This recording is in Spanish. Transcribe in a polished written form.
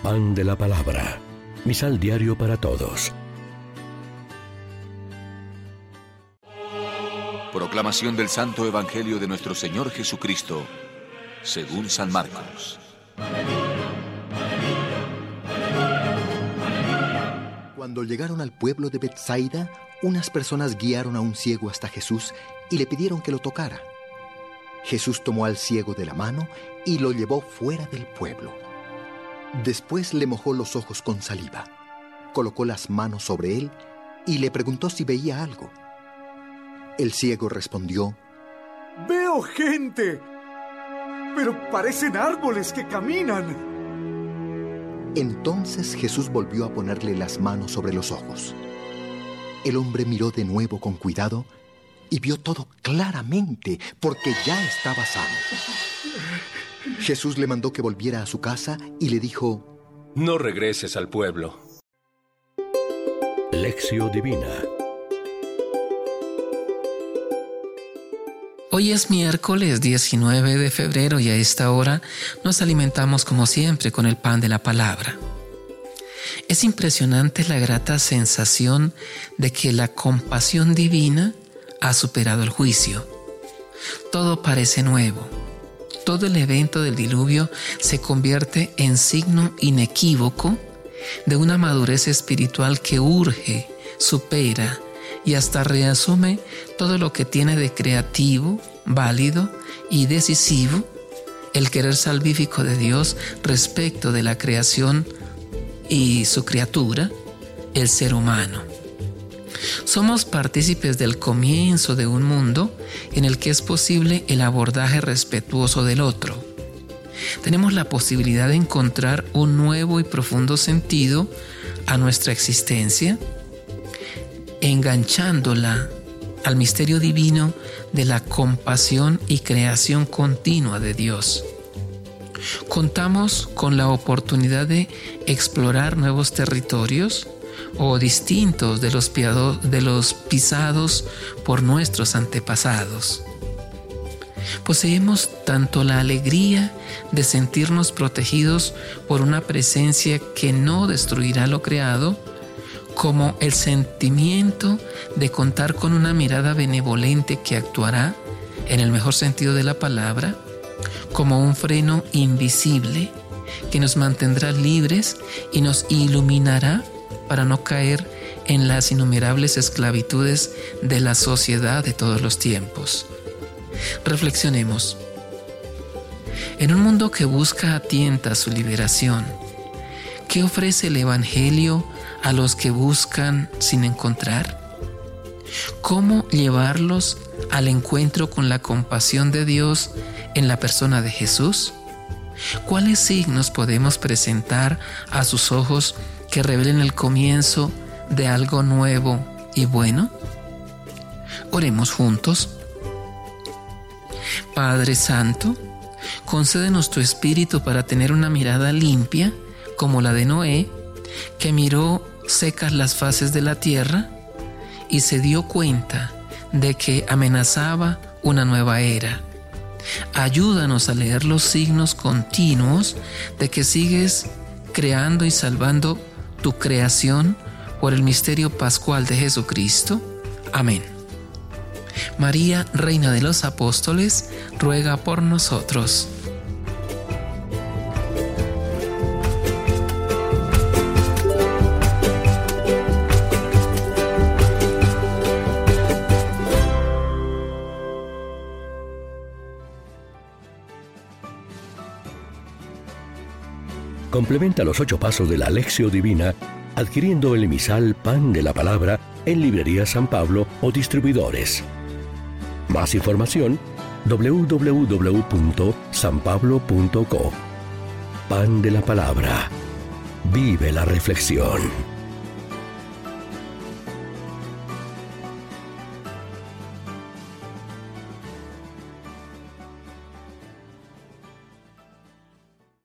Pan de la Palabra. Misal diario para todos. Proclamación del Santo Evangelio de nuestro Señor Jesucristo, según San Marcos. Cuando llegaron al pueblo de Betsaida, unas personas guiaron a un ciego hasta Jesús y le pidieron que lo tocara. Jesús tomó al ciego de la mano y lo llevó fuera del pueblo. Después le mojó los ojos con saliva, colocó las manos sobre él y le preguntó si veía algo. El ciego respondió: «Veo gente, pero parecen árboles que caminan». Entonces Jesús volvió a ponerle las manos sobre los ojos. El hombre miró de nuevo con cuidado y vio todo claramente, porque ya estaba sano. Jesús le mandó que volviera a su casa y le dijo: «No regreses al pueblo». Lección Divina. Hoy es miércoles 19 de febrero y a esta hora nos alimentamos como siempre con el pan de la palabra. Es impresionante la grata sensación de que la compasión divina ha superado el juicio. Todo parece nuevo. Todo el evento del diluvio se convierte en signo inequívoco de una madurez espiritual que urge, supera y hasta reasume todo lo que tiene de creativo, válido y decisivo el querer salvífico de Dios respecto de la creación y su criatura, el ser humano. Somos partícipes del comienzo de un mundo en el que es posible el abordaje respetuoso del otro. Tenemos la posibilidad de encontrar un nuevo y profundo sentido a nuestra existencia, enganchándola al misterio divino de la compasión y creación continua de Dios. Contamos con la oportunidad de explorar nuevos territorios o distintos de los pisados por nuestros antepasados. Poseemos tanto la alegría de sentirnos protegidos por una presencia que no destruirá lo creado, como el sentimiento de contar con una mirada benevolente que actuará, en el mejor sentido de la palabra, como un freno invisible que nos mantendrá libres y nos iluminará para no caer en las innumerables esclavitudes de la sociedad de todos los tiempos. Reflexionemos. En un mundo que busca a tientas su liberación, ¿qué ofrece el Evangelio a los que buscan sin encontrar? ¿Cómo llevarlos al encuentro con la compasión de Dios en la persona de Jesús? ¿Cuáles signos podemos presentar a sus ojos que revelen el comienzo de algo nuevo y bueno? Oremos juntos. Padre Santo, concédenos tu Espíritu para tener una mirada limpia como la de Noé, que miró secas las faces de la tierra y se dio cuenta de que amenazaba una nueva era. Ayúdanos a leer los signos continuos de que sigues creando y salvando tu creación por el misterio pascual de Jesucristo. Amén. María, Reina de los Apóstoles, ruega por nosotros. Complementa los 8 pasos de la Lección Divina adquiriendo el emisal Pan de la Palabra en Librería San Pablo o distribuidores. Más información: www.sanpablo.co. Pan de la Palabra. Vive la reflexión.